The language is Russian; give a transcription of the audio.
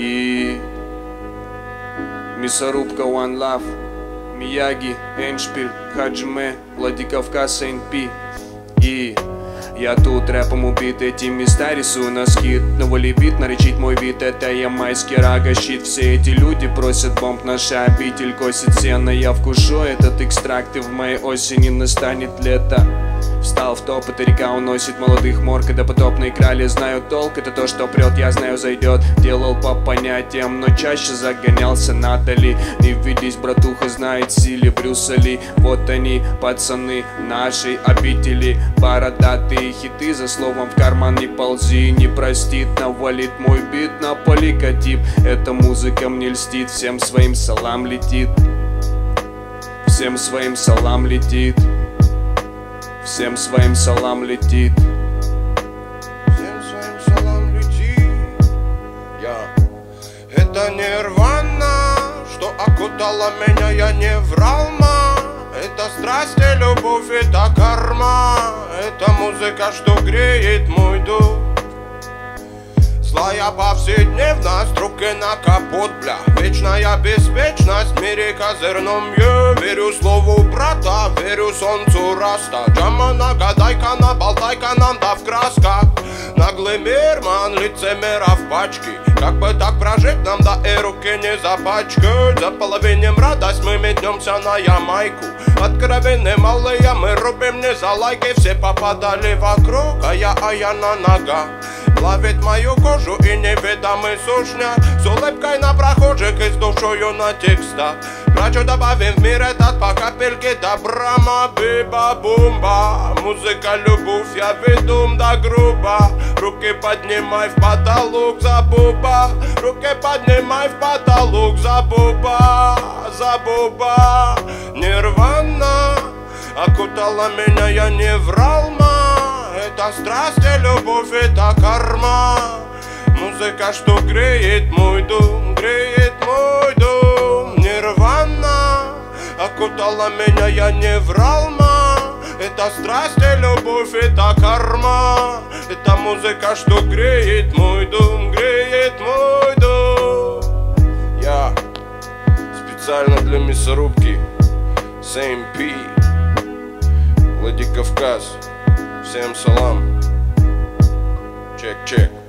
И мясорубка One Love, Мияги, Эндшпиль, Хаджиме, Владикавказ, НП. И я тут рэпом убит, эти места рисую на скид. Навали бит, наречить мой вид, это ямайский рага щит. Все эти люди просят бомб, наша обитель косит сено. Я вкушу этот экстракт, и в моей осени настанет лето. Встал в топ, эта река уносит молодых мор. Когда потопные крали, знаю толк. Это то, что прет, я знаю, зайдет. Делал по понятиям, но чаще загонялся на Дали. Не ведись, братуха, знает силе Брюса Ли. Вот они, пацаны нашей обители. Бородатые хиты, за словом в карман не ползи. Не простит, навалит мой бит на поликотип. Эта музыка мне льстит, всем своим салам летит. Всем своим салам летит. Всем своим салам летит. Всем своим салам летит. Это нирвана, что окутала меня, я не врал, ма. Это страсть и любовь, это карма. Это музыка, что греет мой дух. Злая повседневность, руки на капот, бля. Вечная беспечность в мире козырном. Я верю слову брата, верю солнцу раста. Джама нагадайка, наболтайка, нам да в красках. Наглый мир, ман, лицемера в пачке. Как бы так прожить нам, да и руки не запачкать. За половинем радость мы метнемся на Ямайку. Откровенные малые мы рубим не за лайки. Все попадали вокруг, а я на ногах. Плавит мою кожу и неведомый сушняк. С улыбкой на прохожих и с душою на текстах. Прочу добавим в мир этот по капельке добра. Биба-бумба, музыка, любовь, я веду да грубо. Руки поднимай в потолок за буба. Руки поднимай в потолок за буба. За буба. Нирвана окутала меня, я не врал, ма. Это страсть и любовь, это карма. Музыка, что греет мой дом, греет мой дом. Нирвана окутала меня, я не врал, ма. Это страсть и любовь, это карма. Это музыка, что греет мой дом, греет мой дом. Я специально для мясорубки с НП, Владикавказ. Всем салам. Чек.